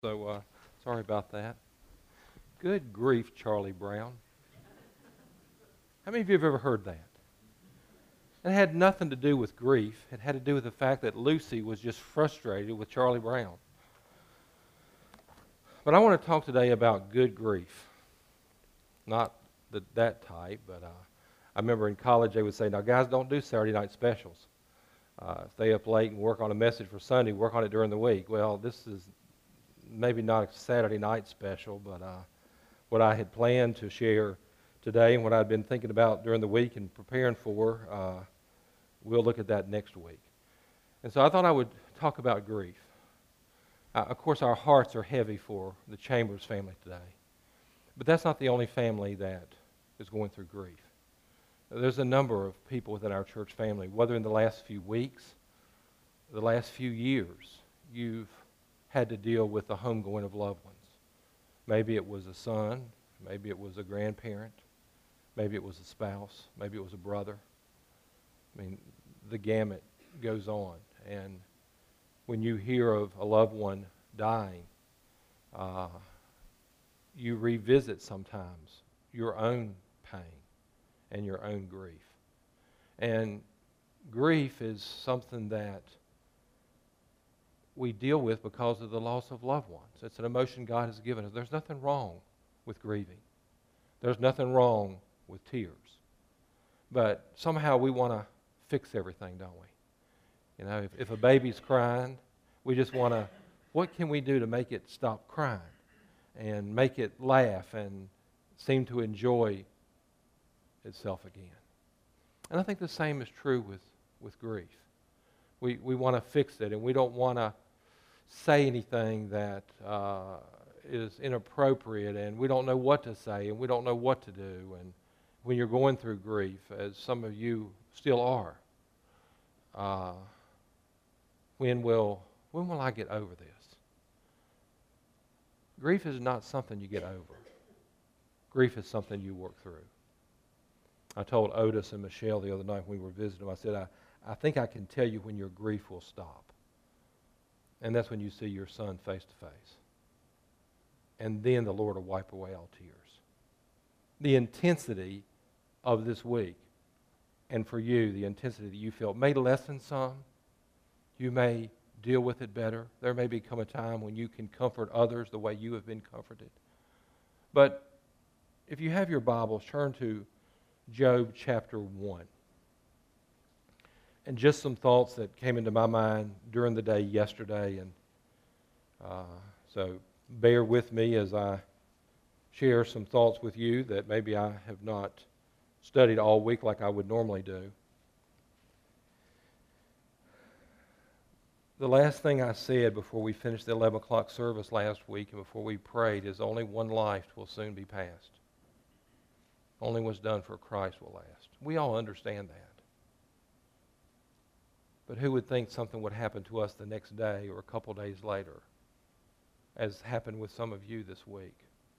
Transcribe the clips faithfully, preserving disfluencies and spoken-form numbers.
So, uh, sorry about that. Good grief, Charlie Brown. How many of you have ever heard that? It had nothing to do with grief. It had to do with the fact that Lucy was just frustrated with Charlie Brown. But I want to talk today about good grief. Not the, that type, but uh, I remember in college they would say, now guys, don't do Saturday night specials. Uh, stay up late and work on a message for Sunday, work on it during the week. Well, this is maybe not a Saturday night special, but uh, what I had planned to share today and what I'd been thinking about during the week and preparing for, uh, we'll look at that next week. And so I thought I would talk about grief. Uh, of course, our hearts are heavy for the Chambers family today, but that's not the only family that is going through grief. There's a number of people within our church family, whether in the last few weeks, the last few years, you've had to deal with the homegoing of loved ones. Maybe it was a son, maybe it was a grandparent, maybe it was a spouse, maybe it was a brother. I mean, the gamut goes on. And when you hear of a loved one dying, uh, you revisit sometimes your own pain and your own grief. And grief is something that we deal with because of the loss of loved ones. It's an emotion God has given us. There's nothing wrong with grieving. There's nothing wrong with tears. But somehow we want to fix everything, don't we? You know, if, if a baby's crying, we just want to, what can we do to make it stop crying and make it laugh and seem to enjoy itself again? And I think the same is true with, with grief. We, we want to fix it, and we don't want to say anything that uh, is inappropriate, and we don't know what to say, and we don't know what to do. And when you're going through grief, as some of you still are, uh, when will when will I get over this? Grief is not something you get over. Grief is something you work through. I told Otis and Michelle the other night when we were visiting them, I said, I, I think I can tell you when your grief will stop. And that's when you see your son face to face. And then the Lord will wipe away all tears. The intensity of this week, and for you, the intensity that you feel, may lessen some. You may deal with it better. There may become a time when you can comfort others the way you have been comforted. But if you have your Bibles, turn to Job chapter one. And just some thoughts that came into my mind during the day yesterday. And uh, so bear with me as I share some thoughts with you that maybe I have not studied all week like I would normally do. The last thing I said before we finished the eleven o'clock service last week and before we prayed is only one life will soon be passed. Only what's done for Christ will last. We all understand that. But who would think something would happen to us the next day or a couple days later, as happened with some of you this week?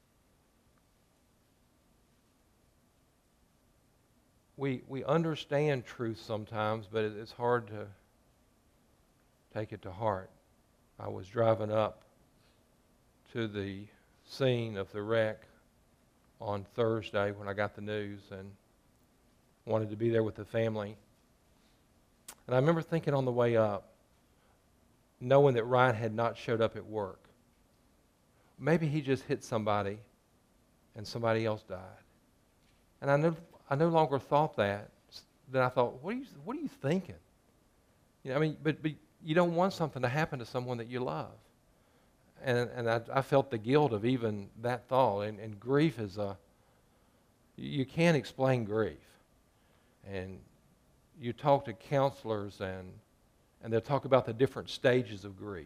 We, we understand truth sometimes, but it's hard to take it to heart. I was driving up to the scene of the wreck on Thursday when I got the news and wanted to be there with the family. And I remember thinking on the way up, knowing that Ryan had not showed up at work, maybe he just hit somebody and somebody else died. And I no, I no longer thought that. Then I thought, what are you, what are you thinking? You know, I mean, but, but you don't want something to happen to someone that you love. And, and I, I felt the guilt of even that thought. And, and grief is a, you can't explain grief. And you talk to counselors and, and they'll talk about the different stages of grief.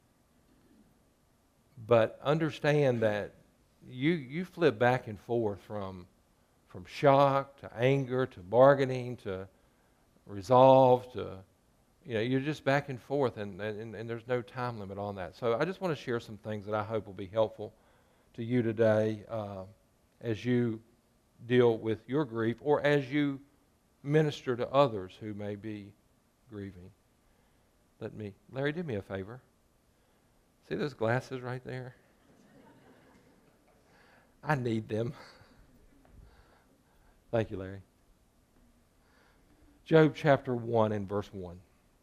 But understand that you, you flip back and forth from, from shock to anger to bargaining to resolve to, you know, you're just back and forth, and, and, and there's no time limit on that. So I just want to share some things that I hope will be helpful to you today uh, as you deal with your grief or as you minister to others who may be grieving. Let me, Larry, do me a favor. See those glasses right there? I need them. Thank you, Larry. Job chapter one and verse one.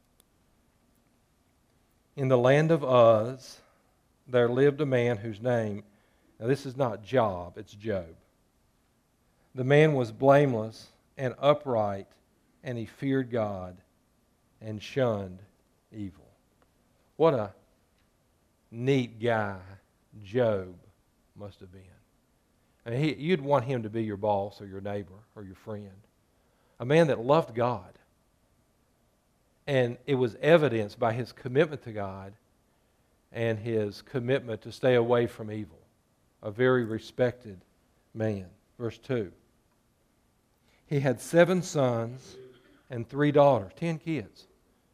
In the land of Uz, there lived a man whose name, now this is not Job, it's Job. The man was blameless and upright, and he feared God and shunned evil. What a neat guy Job must have been. I mean, he, you'd want him to be your boss or your neighbor or your friend. A man that loved God. And it was evidenced by his commitment to God and his commitment to stay away from evil. A very respected man. Verse two. He had seven sons and three daughters, ten kids.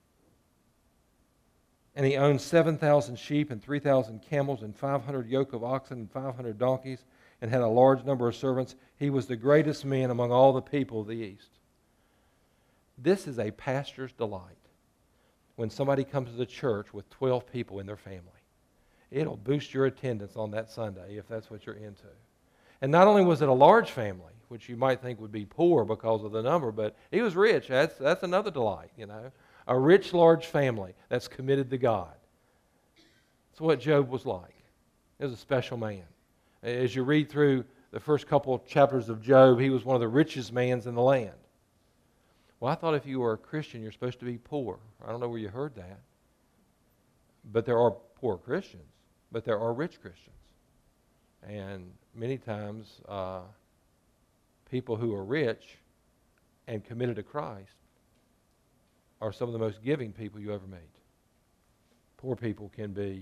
And he owned seven thousand sheep and three thousand camels and five hundred yoke of oxen and five hundred donkeys, and had a large number of servants. He was the greatest man among all the people of the east. This is a pastor's delight. When somebody comes to the church with twelve people in their family, it'll boost your attendance on that Sunday if that's what you're into. And not only was it a large family, which you might think would be poor because of the number, but he was rich. That's, that's another delight, you know. A rich, large family that's committed to God. That's what Job was like. He was a special man. As you read through the first couple of chapters of Job, he was one of the richest men in the land. Well, I thought if you were a Christian, you're supposed to be poor. I don't know where you heard that. But there are poor Christians, but there are rich Christians. And many times, uh, people who are rich and committed to Christ are some of the most giving people you ever meet. Poor people can be,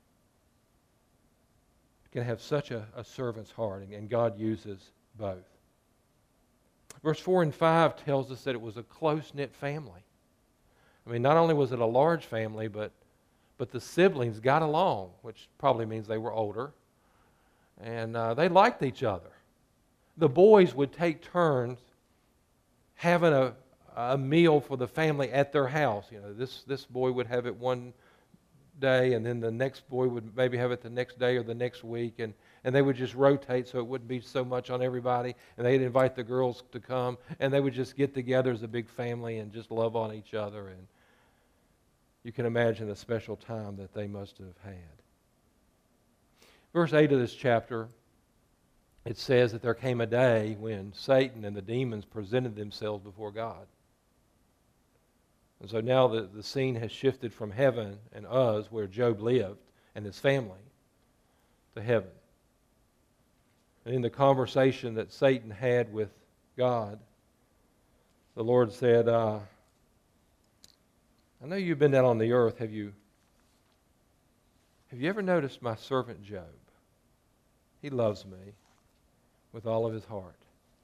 can have such a, a servant's heart, and, and God uses both. Verse four and five tells us that it was a close-knit family. I mean, not only was it a large family, but, but the siblings got along, which probably means they were older, and uh, they liked each other. The boys would take turns having a, a meal for the family at their house. You know, this, this boy would have it one day, and then the next boy would maybe have it the next day or the next week, and, and they would just rotate so it wouldn't be so much on everybody, and they'd invite the girls to come, and they would just get together as a big family and just love on each other, and you can imagine the special time that they must have had. Verse eight of this chapter, it says that there came a day when Satan and the demons presented themselves before God. And so now the, the scene has shifted from heaven and Uz, where Job lived, and his family, to heaven. And in the conversation that Satan had with God, the Lord said, uh, I know you've been down on the earth. Have you, have you ever noticed my servant Job? He loves me with all of his heart.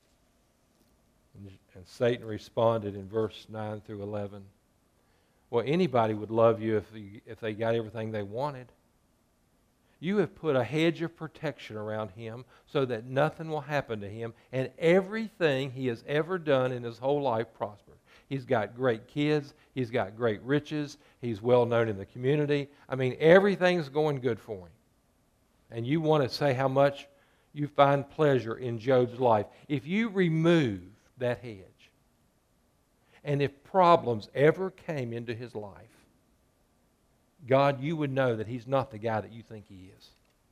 And, and Satan responded in verse nine through eleven. Well, anybody would love you if, you if they got everything they wanted. You have put a hedge of protection around him so that nothing will happen to him, and everything he has ever done in his whole life prospered. He's got great kids. He's got great riches. He's well known in the community. I mean, everything's going good for him. And you want to say how much you find pleasure in Job's life. If you remove that hedge, and if problems ever came into his life, God, you would know that he's not the guy that you think he is.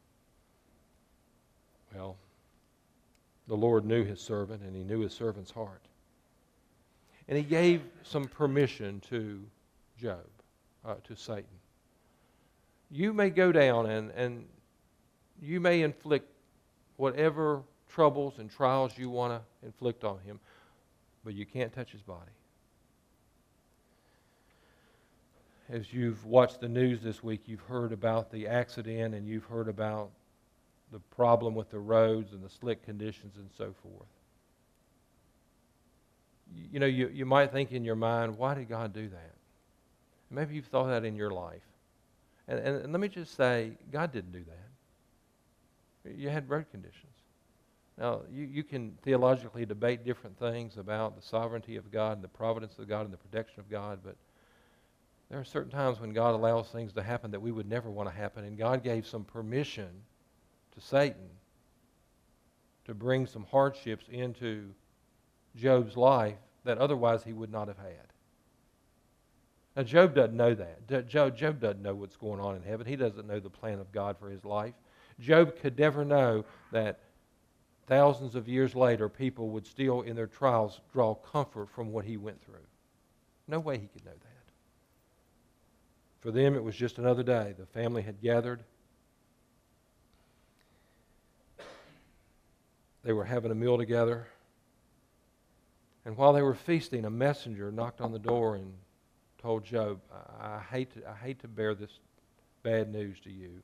Well, the Lord knew his servant, and he knew his servant's heart. And he gave some permission to Job, uh, to Satan. You may go down and, and you may inflict whatever troubles and trials you want to inflict on him, but you can't touch his body. As you've watched the news this week, you've heard about the accident, and you've heard about the problem with the roads and the slick conditions and so forth. You know, you, you might think in your mind, why did God do that? Maybe you've thought that in your life. And, and, and let me just say, God didn't do that. You had road conditions. Now, you, you can theologically debate different things about the sovereignty of God and the providence of God and the protection of God, but There are certain times when God allows things to happen that we would never want to happen, and God gave some permission to Satan to bring some hardships into Job's life that otherwise he would not have had. Now, Job doesn't know that. Job, Job doesn't know what's going on in heaven. He doesn't know the plan of God for his life. Job could never know that thousands of years later, people would still, in their trials, draw comfort from what he went through. No way he could know that. For them, it was just another day. The family had gathered. They were having a meal together. And while they were feasting, a messenger knocked on the door and told Job, I, I hate to, I hate to bear this bad news to you,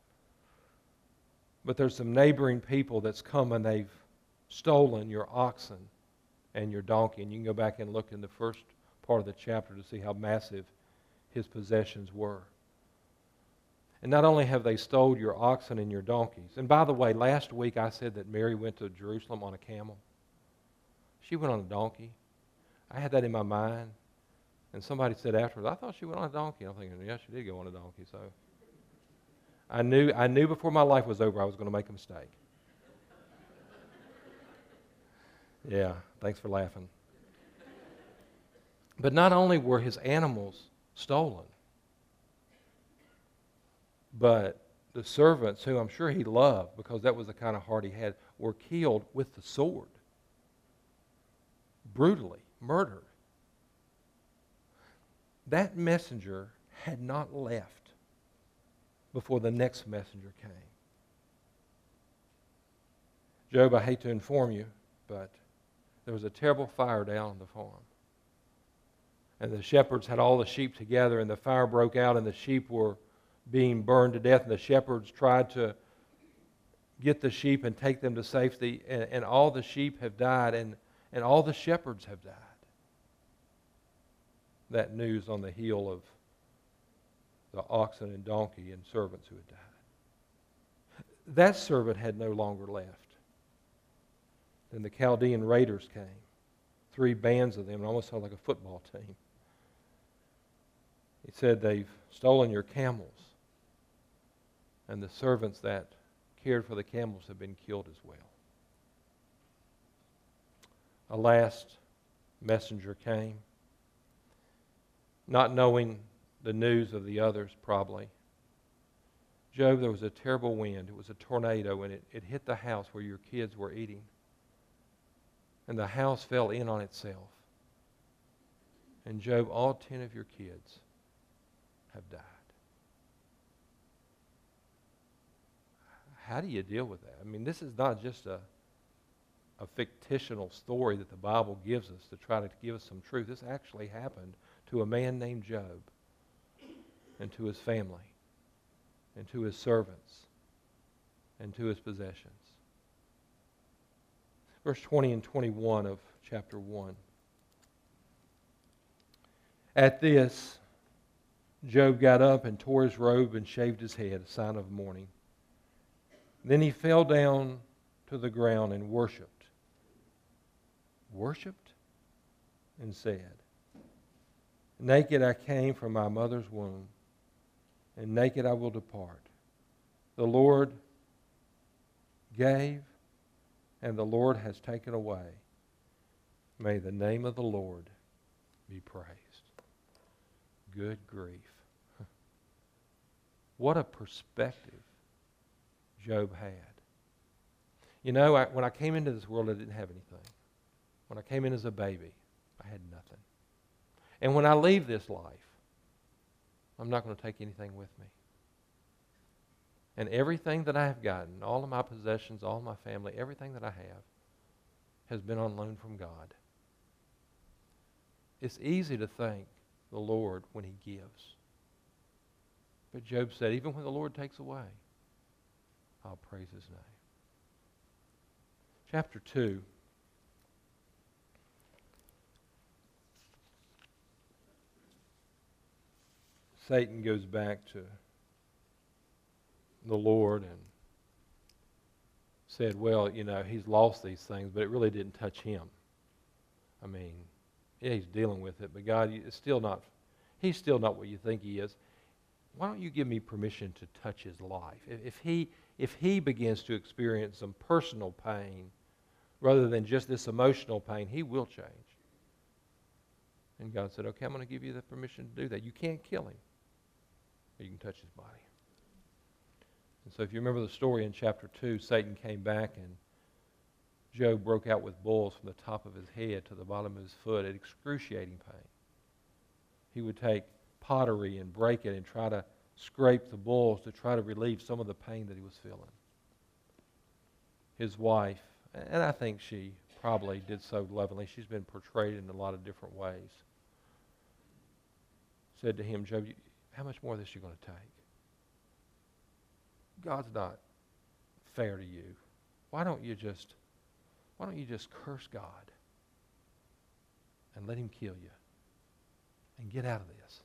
but there's some neighboring people that's come and they've stolen your oxen and your donkey. And you can go back and look in the first part of the chapter to see how massive his possessions were. And not only have they stolen your oxen and your donkeys, and by the way, last week I said that Mary went to Jerusalem on a camel. She went on a donkey. I had that in my mind. And somebody said afterwards, I thought she went on a donkey. I'm thinking, yeah, she did go on a donkey. So I knew, I knew before my life was over I was going to make a mistake. Yeah, thanks for laughing. But not only were his animals stolen, but the servants, who I'm sure he loved because that was the kind of heart he had, were killed with the sword. Brutally murdered. That messenger had not left before the next messenger came. Job, I hate to inform you, but there was a terrible fire down on the farm. And the shepherds had all the sheep together, and the fire broke out, and the sheep were being burned to death, and the shepherds tried to get the sheep and take them to safety, and, and all the sheep have died, and, and all the shepherds have died. That news on the heel of the oxen and donkey and servants who had died. That servant had no longer left. Then the Chaldean raiders came. Three bands of them. It almost sounded like a football team. He said, they've stolen your camels. And the servants that cared for the camels have been killed as well. A last messenger came, not knowing the news of the others probably. Job, there was a terrible wind. It was a tornado, and it, it hit the house where your kids were eating. And the house fell in on itself. And Job, all ten of your kids have died. How do you deal with that? I mean, this is not just a, a fictional story that the Bible gives us to try to give us some truth. This actually happened to a man named Job, and to his family, and to his servants, and to his possessions. Verse twenty and twenty-one of chapter one. At this, Job got up and tore his robe and shaved his head, a sign of mourning. Then he fell down to the ground and worshipped. Worshipped? And said, naked I came from my mother's womb, and naked I will depart. The Lord gave, and the Lord has taken away. May the name of the Lord be praised. Good grief. What a perspective Job had. You know, I, when I came into this world, I didn't have anything. When I came in as a baby, I had nothing. And when I leave this life, I'm not going to take anything with me. And everything that I have gotten, all of my possessions, all of my family, everything that I have, has been on loan from God. It's easy to thank the Lord when He gives. But Job said, even when the Lord takes away, I'll praise His name. Chapter two. Satan goes back to the Lord and said, well, you know, he's lost these things, but it really didn't touch him. I mean, yeah, he's dealing with it, but God, it's still not... he's still not what you think he is. Why don't you give me permission to touch his life? If, if he if he begins to experience some personal pain rather than just this emotional pain, he will change. And God said, okay, I'm going to give you the permission to do that. You can't kill him, but you can touch his body. And so if you remember the story in chapter two, Satan came back and Job broke out with boils from the top of his head to the bottom of his foot at excruciating pain. He would take pottery and break it and try to scrape the boils to try to relieve some of the pain that he was feeling. His wife, and I think she probably did so lovingly, she's been portrayed in a lot of different ways, said to him, Job, how much more of this are you going to take? God's not fair to you. Why don't you just, why don't you just curse God and let him kill you and get out of this?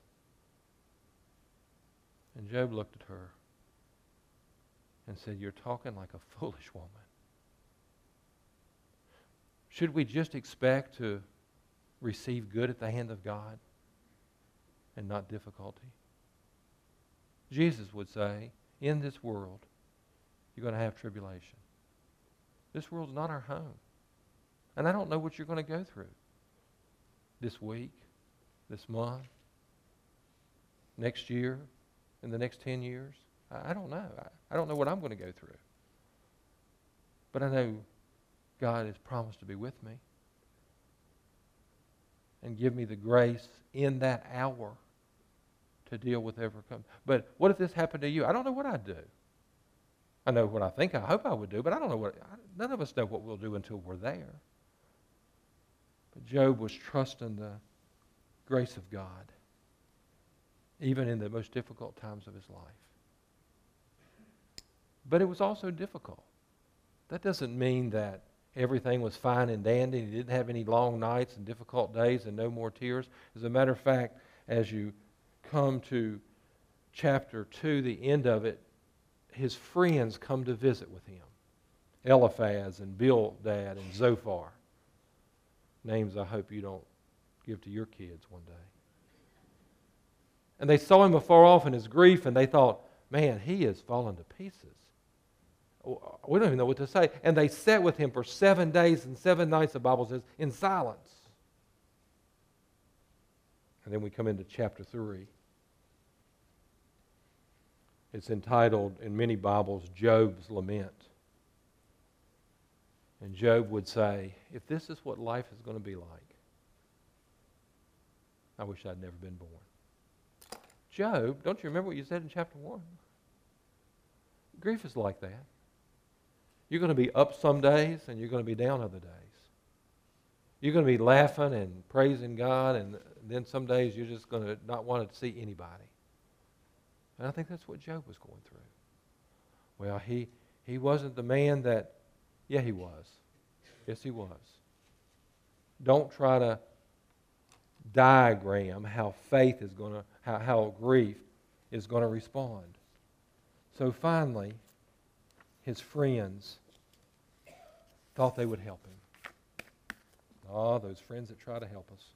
And Job looked at her and said, you're talking like a foolish woman. Should we just expect to receive good at the hand of God and not difficulty? Jesus would say, in this world, you're going to have tribulation. This world's not our home. And I don't know what you're going to go through this week, this month, next year, in the next ten years. I, I don't know. I, I don't know what I'm going to go through. But I know God has promised to be with me and give me the grace in that hour to deal with whatever comes. But what if this happened to you? I don't know what I'd do. I know what I think, I hope I would do, but I don't know what, none of us know what we'll do until we're there. But Job was trusting the grace of God, even in the most difficult times of his life. But it was also difficult. That doesn't mean that everything was fine and dandy, and he didn't have any long nights and difficult days and no more tears. As a matter of fact, as you come to chapter two, the end of it, his friends come to visit with him. Eliphaz and Bildad and Zophar. Names I hope you don't give to your kids one day. And they saw him afar off in his grief, and they thought, man, he has fallen to pieces. We don't even know what to say. And they sat with him for seven days and seven nights, the Bible says, in silence. And then we come into chapter three. It's entitled, in many Bibles, Job's Lament. And Job would say, if this is what life is going to be like, I wish I'd never been born. Job, don't you remember what you said in chapter one? Grief is like that. You're going to be up some days and you're going to be down other days. You're going to be laughing and praising God, and then some days you're just going to not want to see anybody. And I think that's what Job was going through. Well, he, he wasn't the man that, yeah, he was. Yes, he was. Don't try to diagram how faith is going to, how, how grief is going to respond. So finally, his friends thought they would help him. Oh, those friends that try to help us.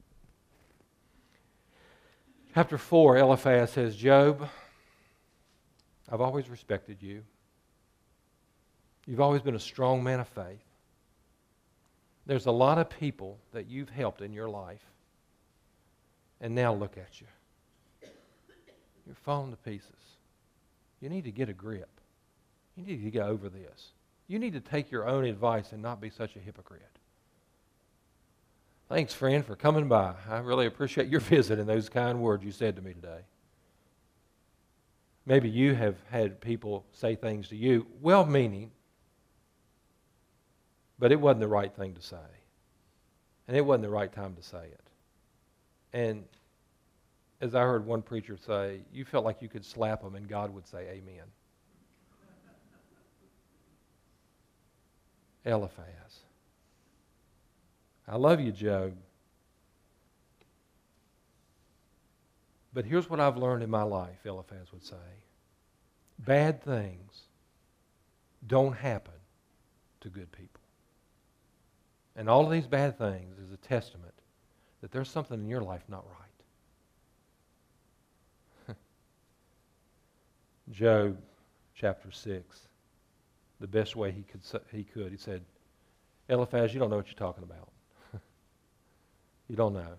Chapter four, Eliphaz says, Job, I've always respected you. You've always been a strong man of faith. There's a lot of people that you've helped in your life. And now look at you. You're falling to pieces. You need to get a grip. You need to get over this. You need to take your own advice and not be such a hypocrite. Thanks, friend, for coming by. I really appreciate your visit and those kind words you said to me today. Maybe you have had people say things to you, well-meaning, but it wasn't the right thing to say. And it wasn't the right time to say it. And as I heard one preacher say, you felt like you could slap them and God would say amen. Eliphaz. I love you, Job. But here's what I've learned in my life, Eliphaz would say. Bad things don't happen to good people. And all of these bad things is a testament that there's something in your life not right. Job chapter six, the best way he could, he could. He said, Eliphaz, you don't know what you're talking about. You don't know.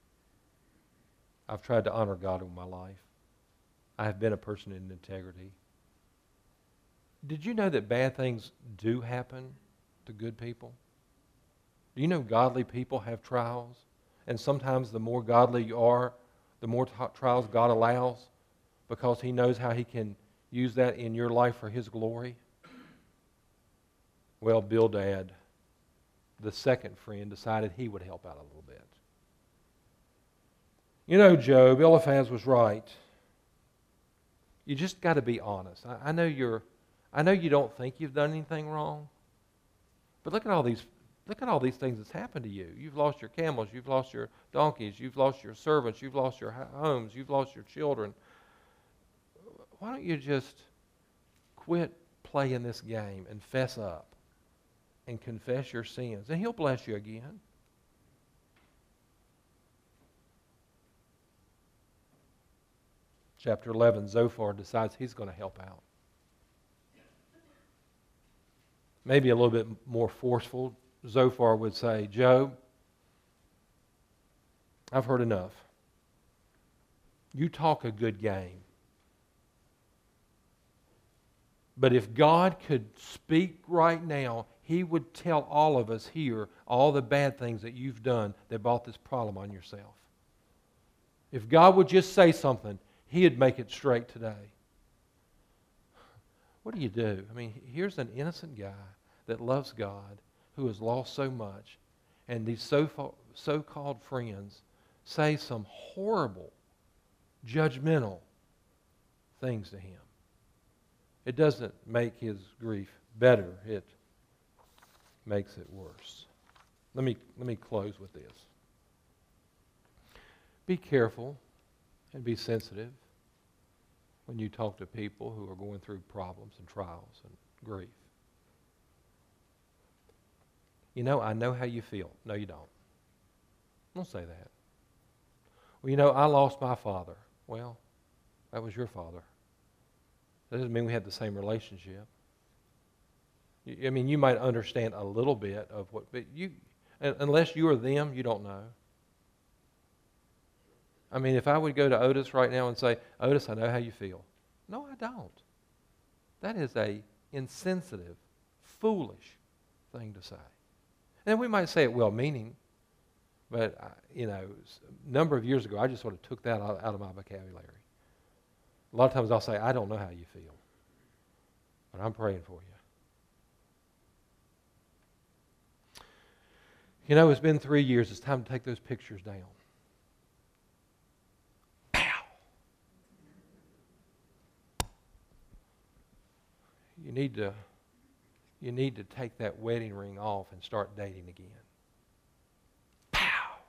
I've tried to honor God in my life. I have been a person in integrity. Did you know that bad things do happen to good people? Do you know godly people have trials? And sometimes the more godly you are, the more t- trials God allows because He knows how He can use that in your life for His glory. Well, Bildad, the second friend, decided he would help out a little bit. You know, Job, Eliphaz was right. You just got to be honest. I, I know you're, I know you don't think you've done anything wrong, but look at all these, look at all these things that's happened to you. You've lost your camels, you've lost your donkeys, you've lost your servants, you've lost your homes, you've lost your children. Why don't you just quit playing this game and fess up and confess your sins, and He'll bless you again. Chapter eleven, Zophar decides he's going to help out. Maybe a little bit more forceful, Zophar would say, Job, I've heard enough. You talk a good game. But if God could speak right now, He would tell all of us here all the bad things that you've done that brought this problem on yourself. If God would just say something, He'd make it straight today. What do you do? I mean, here's an innocent guy that loves God who has lost so much, and these so, so-called friends say some horrible, judgmental things to him. It doesn't make his grief better. It makes it worse. Let me, let me close with this. Be careful and be sensitive when you talk to people who are going through problems and trials and grief. You know, I know how you feel. No, you don't. Don't say that. Well, you know, I lost my father. Well, that was your father. That doesn't mean we had the same relationship. I mean, you might understand a little bit of what, but you, unless you are them, you don't know. I mean, if I would go to Otis right now and say, Otis, I know how you feel. No, I don't. That is a insensitive, foolish thing to say. And we might say it well-meaning, but, I, you know, a number of years ago, I just sort of took that out, out of my vocabulary. A lot of times I'll say, I don't know how you feel, but I'm praying for you. You know, it's been three years. It's time to take those pictures down. Pow! You need to, you need to take that wedding ring off and start dating again. Pow!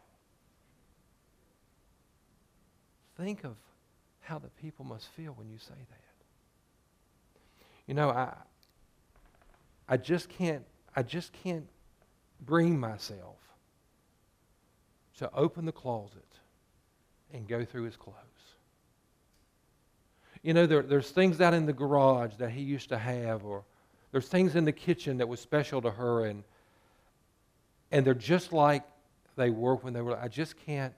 Think of how the people must feel when you say that. You know, I I just can't I just can't bring myself to open the closet and go through his clothes. You know, there, there's things out in the garage that he used to have, or there's things in the kitchen that was special to her, and and they're just like they were when they were. I just can't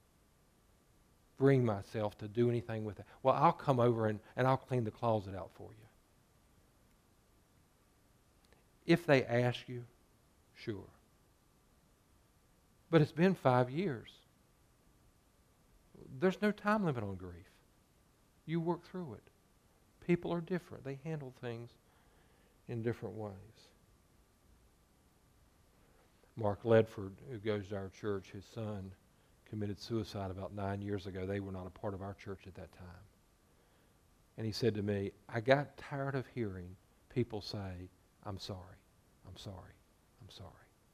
bring myself to do anything with it. Well, I'll come over and, and I'll clean the closet out for you. If they ask you, sure. But it's been five years. There's no time limit on grief. You work through it. People are different. They handle things in different ways. Mark Ledford, who goes to our church, his son committed suicide about nine years ago. They were not a part of our church at that time. And he said to me, I got tired of hearing people say, I'm sorry, I'm sorry, I'm sorry.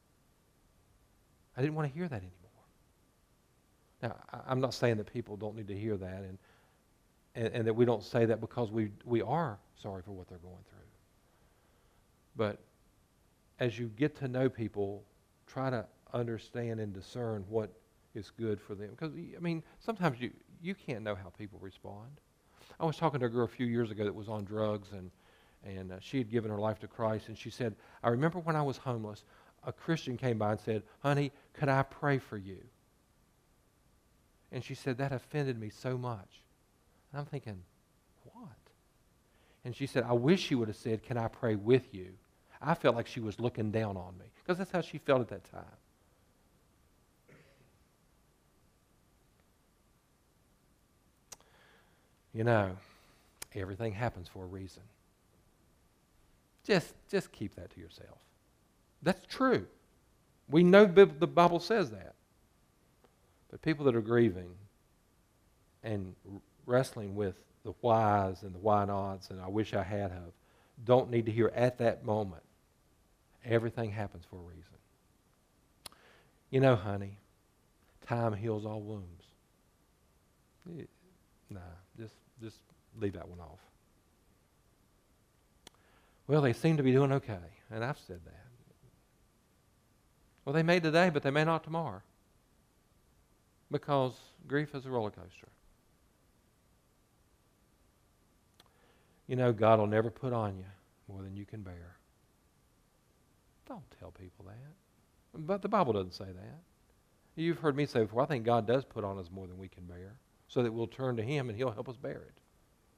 I didn't want to hear that anymore. Now, I, I'm not saying that people don't need to hear that, and, and, and that we don't say that because we, we are sorry for what they're going through. But as you get to know people, try to understand and discern what is good for them. Because, I mean, sometimes you, you can't know how people respond. I was talking to a girl a few years ago that was on drugs, and, and uh, she had given her life to Christ, and she said, I remember when I was homeless, a Christian came by and said, honey, could I pray for you? And she said, that offended me so much. And I'm thinking, what? And she said, I wish she would have said, can I pray with you? I felt like she was looking down on me, because that's how she felt at that time. You know, everything happens for a reason. Just, just keep that to yourself. That's true. We know the Bible says that. But people that are grieving and wrestling with the whys and the why nots and I wish I had have, don't need to hear at that moment, everything happens for a reason. You know, honey, time heals all wounds. It, nah, just, just leave that one off. Well, they seem to be doing okay, and I've said that. Well, they may today, but they may not tomorrow. Because grief is a roller coaster. You know, God will never put on you more than you can bear. Don't tell people that. But the Bible doesn't say that. You've heard me say before, I think God does put on us more than we can bear, so that we'll turn to Him and He'll help us bear it.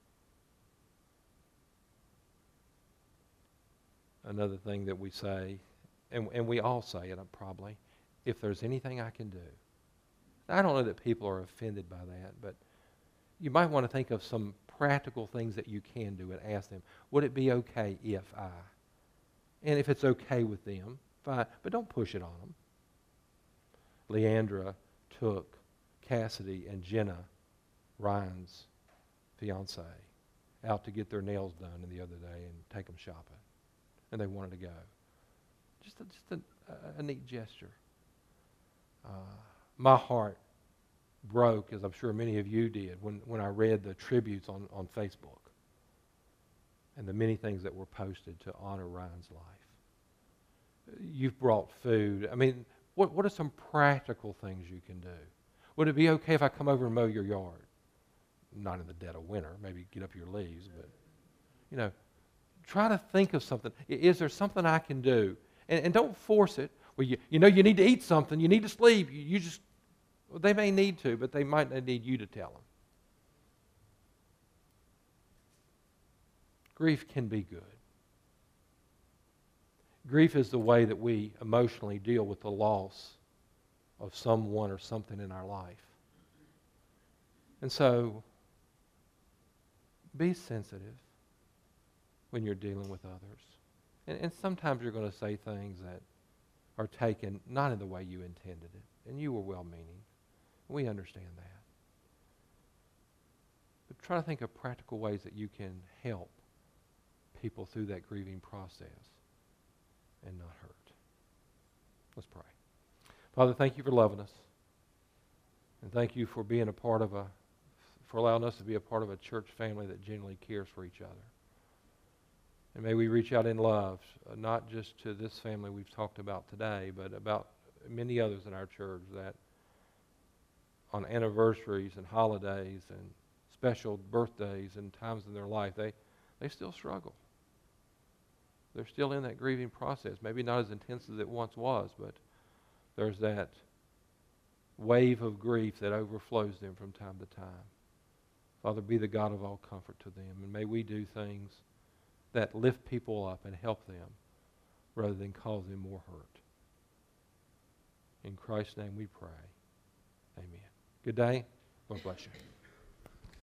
Another thing that we say, and, and we all say it probably, if there's anything I can do. I don't know that people are offended by that, but you might want to think of some practical things that you can do and ask them, would it be okay if I? And if it's okay with them, fine, but don't push it on them. Leandra took Cassidy and Jenna, Ryan's fiance, out to get their nails done the other day and take them shopping. And they wanted to go. Just a, just a, a, a neat gesture. Uh, my heart broke, as I'm sure many of you did, when, when I read the tributes on, on Facebook and the many things that were posted to honor Ryan's life. You've brought food. I mean, what, what are some practical things you can do? Would it be okay if I come over and mow your yard? Not in the dead of winter. Maybe get up your leaves, but, you know, try to think of something. Is there something I can do? And, and don't force it. Well, you, you know you need to eat something. You need to sleep. You, you just, well, they may need to, but they might not need you to tell them. Grief can be good. Grief is the way that we emotionally deal with the loss of someone or something in our life. And so, be sensitive when you're dealing with others. And, and sometimes you're going to say things that are taken not in the way you intended it. And you were well-meaning. We understand that. But try to think of practical ways that you can help people through that grieving process and not hurt. Let's pray. Father, thank you for loving us. And thank you for being a part of a, for allowing us to be a part of a church family that genuinely cares for each other. And may we reach out in love, uh, not just to this family we've talked about today, but about many others in our church that on anniversaries and holidays and special birthdays and times in their life, they, they still struggle. They're still in that grieving process. Maybe not as intense as it once was, but there's that wave of grief that overflows them from time to time. Father, be the God of all comfort to them. And may we do things that lift people up and help them rather than cause them more hurt. In Christ's name we pray. Amen. Good day. Lord bless you.